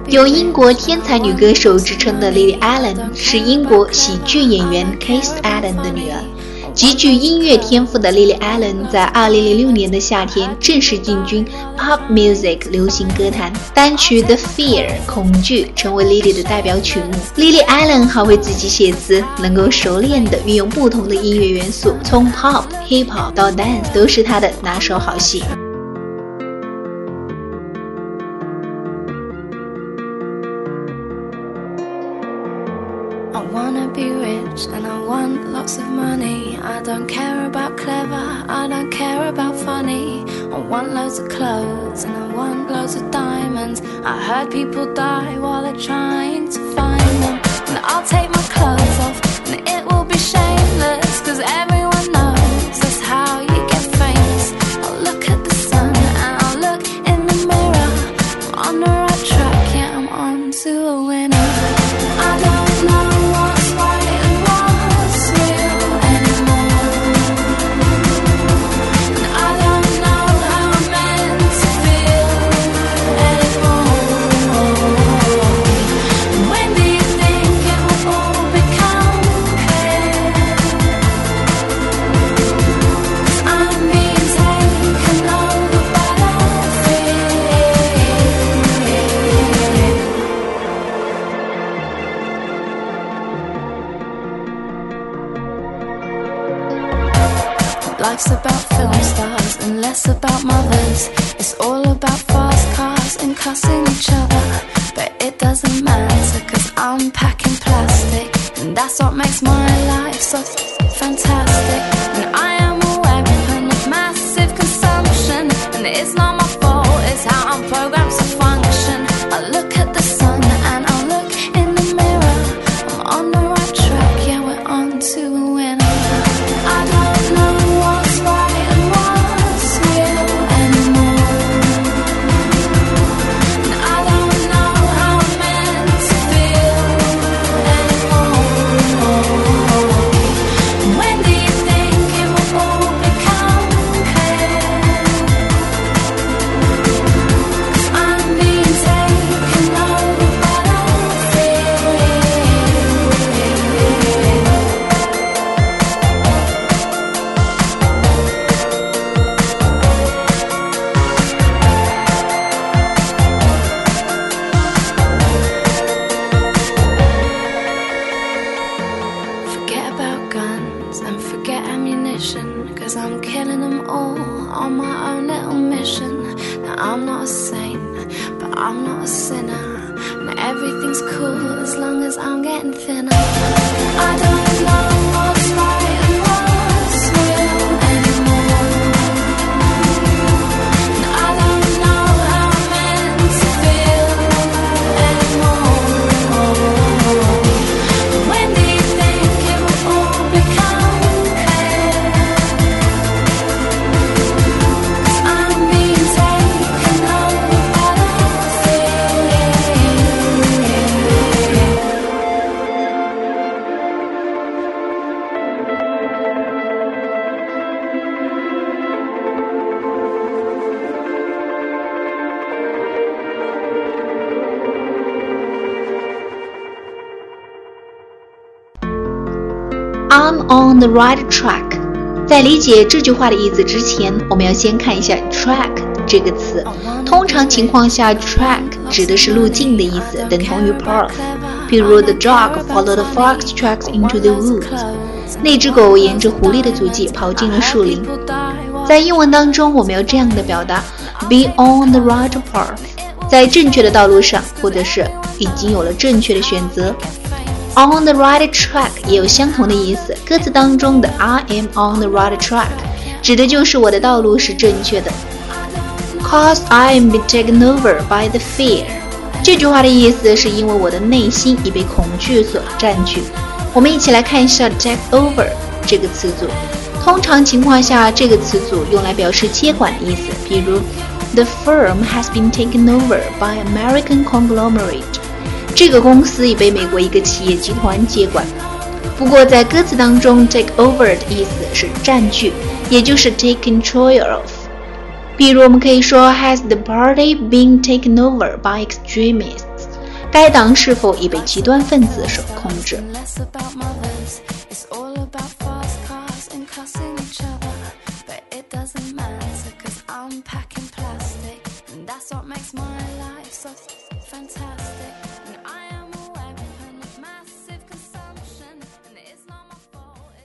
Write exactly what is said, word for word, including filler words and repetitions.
有英国天才女歌手之称的 Lily Allen 是英国喜剧演员 Keith Allen 的女儿。极具音乐天赋的 Lily Allen 在二零零六年的夏天正式进军 Pop Music 流行歌坛，单曲 The Fear 恐惧成为 Lily 的代表曲目。Lily Allen 还会自己写词，能够熟练地运用不同的音乐元素，从 Pop、Hip-Hop 到 Dance 都是她的拿手好戏。 I wanna be rich and I want lots of money. I don't care about clever, I don't care about funny. I want loads of clothes and I want loads of diamonds. I heard people die while they're trying to find them. And I'll take my clothes off and it will be shameless, cause everyone knows that's how you get famous. I'll look at the sun and I'll look in the mirror. I'm on the right track, yeah, I'm on to a winner. I don't know Life's about film stars and less about mothers. It's all about fast cars and cussing each other. But it doesn't matter, cause I'm packing plastic, and that's what makes my life so fantastic. And I am a weapon of massive consumption, and it's not my fault, it's how I'm programmed to function. I look at the sun and I look in the mirror. I'm on the right track, yeah, we're on to a winner. I don't know what's right and what's real anymore. And I don't know how I'm meant to feel anymore. When do you think it will all become clear? 'Cause I'm being taken over by fear. Forget about guns and forget ammunition, cause I'm killing them all on my own little mission. Now I'm not a saint, but I'm not a sinner, and everything's cool as long as I'm getting thinner. I don't know what's right and what's real anymore. And I don't know how I'm meant to feel anymore. When do you think it will all become clear? 'Cause I'm being taken over by fear. I'm on the right track。 在理解这句话的意思之前，我们要先看一下 track 这个词。通常情况下 track 指的是路径的意思，等同于 path。比如 The dog followed the fox tracks into the woods。 那只狗沿着狐狸的足迹跑进了树林。在英文当中，我们有这样的表达 be on the right path， 在正确的道路上，或者是已经有了正确的选择。On the right track 也有相同的意思，歌词当中的 I am on the right track 指的就是我的道路是正确的。 Cause I am being taken over by the fear， 这句话的意思是因为我的内心已被恐惧所占据。我们一起来看一下 take over 这个词组。通常情况下，这个词组用来表示接管的意思，比如 The firm has been taken over by American conglomerate，这个公司已被美国一个企业集团接管。不过在歌词当中 take over 的意思是占据，也就是 take control of。比如我们可以说 Has the party been taken over by extremists？ 该党是否已被极端分子所控制。 That's what makes my life so fantastic. And I am